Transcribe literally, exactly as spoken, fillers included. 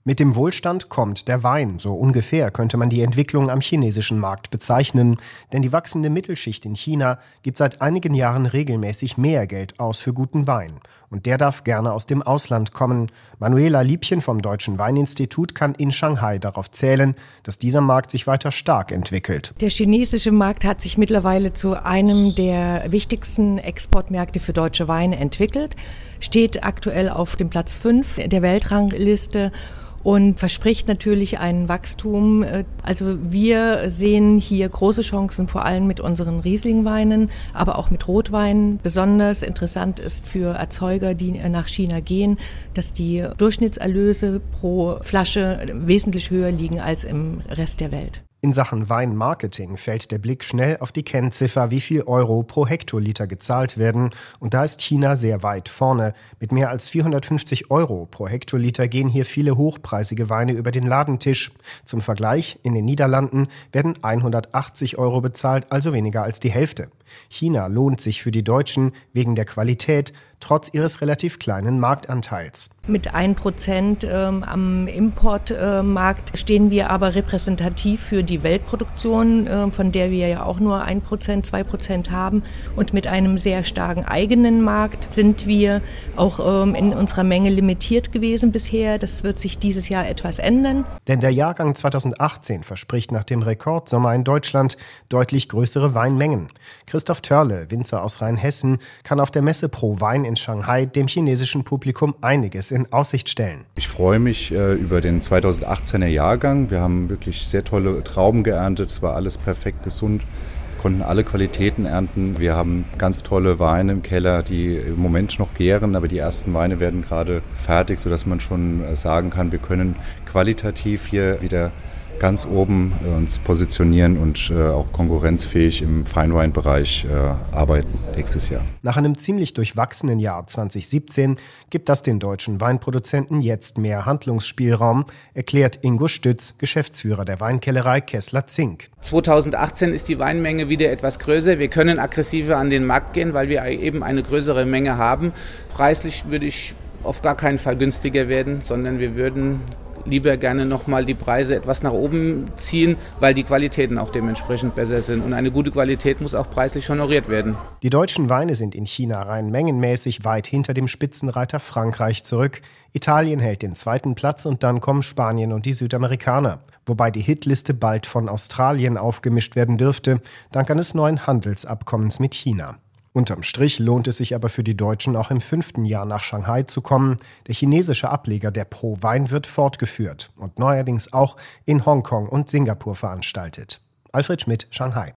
Mit dem Wohlstand kommt der Wein. So ungefähr könnte man die Entwicklung am chinesischen Markt bezeichnen. Denn die wachsende Mittelschicht in China gibt seit einigen Jahren regelmäßig mehr Geld aus für guten Wein. Und der darf gerne aus dem Ausland kommen. Manuela Liebchen vom Deutschen Weininstitut kann in Shanghai darauf zählen, dass dieser Markt sich weiter stark entwickelt. Der chinesische Markt hat sich mittlerweile zu einem der wichtigsten Exportmärkte für deutsche Weine entwickelt, steht aktuell auf dem Platz fünf der Weltrangliste und verspricht natürlich ein Wachstum. Also wir sehen hier große Chancen, vor allem mit unseren Rieslingweinen, aber auch mit Rotweinen. Besonders interessant ist für Erzeuger, die nach China gehen, dass die Durchschnittserlöse pro Flasche wesentlich höher liegen als im Rest der Welt. In Sachen Weinmarketing fällt der Blick schnell auf die Kennziffer, wie viel Euro pro Hektoliter gezahlt werden. Und da ist China sehr weit vorne. Mit mehr als vierhundertfünfzig Euro pro Hektoliter gehen hier viele hochpreisige Weine über den Ladentisch. Zum Vergleich, in den Niederlanden werden hundertachtzig Euro bezahlt, also weniger als die Hälfte. China lohnt sich für die Deutschen wegen der Qualität, trotz ihres relativ kleinen Marktanteils. Mit ein Prozent ähm, am Importmarkt äh, stehen wir aber repräsentativ für die Weltproduktion, äh, von der wir ja auch nur ein Prozent, zwei Prozent haben. Und mit einem sehr starken eigenen Markt sind wir auch ähm, in unserer Menge limitiert gewesen bisher. Das wird sich dieses Jahr etwas ändern. Denn der Jahrgang zweitausendachtzehn verspricht nach dem Rekordsommer in Deutschland deutlich größere Weinmengen. Christoph Törle, Winzer aus Rheinhessen, kann auf der Messe Pro Wein in Shanghai dem chinesischen Publikum einiges in Aussicht stellen. Ich freue mich äh, über den zweitausendachtzehner Jahrgang. Wir haben wirklich sehr tolle Trauben geerntet. Es war alles perfekt gesund, konnten alle Qualitäten ernten. Wir haben ganz tolle Weine im Keller, die im Moment noch gären, aber die ersten Weine werden gerade fertig, sodass man schon sagen kann, wir können qualitativ hier wieder ganz oben uns positionieren und äh, auch konkurrenzfähig im Feinweinbereich äh, arbeiten nächstes Jahr. Nach einem ziemlich durchwachsenen Jahr zweitausendsiebzehn gibt das den deutschen Weinproduzenten jetzt mehr Handlungsspielraum, erklärt Ingo Stütz, Geschäftsführer der Weinkellerei Kessler Zink. zweitausendachtzehn ist die Weinmenge wieder etwas größer. Wir können aggressiver an den Markt gehen, weil wir eben eine größere Menge haben. Preislich würde ich auf gar keinen Fall günstiger werden, sondern wir würden lieber gerne nochmal die Preise etwas nach oben ziehen, weil die Qualitäten auch dementsprechend besser sind. Und eine gute Qualität muss auch preislich honoriert werden. Die deutschen Weine sind in China rein mengenmäßig weit hinter dem Spitzenreiter Frankreich zurück. Italien hält den zweiten Platz und dann kommen Spanien und die Südamerikaner. Wobei die Hitliste bald von Australien aufgemischt werden dürfte, dank eines neuen Handelsabkommens mit China. Unterm Strich lohnt es sich aber für die Deutschen auch im fünften Jahr nach Shanghai zu kommen. Der chinesische Ableger der Pro Wein wird fortgeführt und neuerdings auch in Hongkong und Singapur veranstaltet. Alfred Schmidt, Shanghai.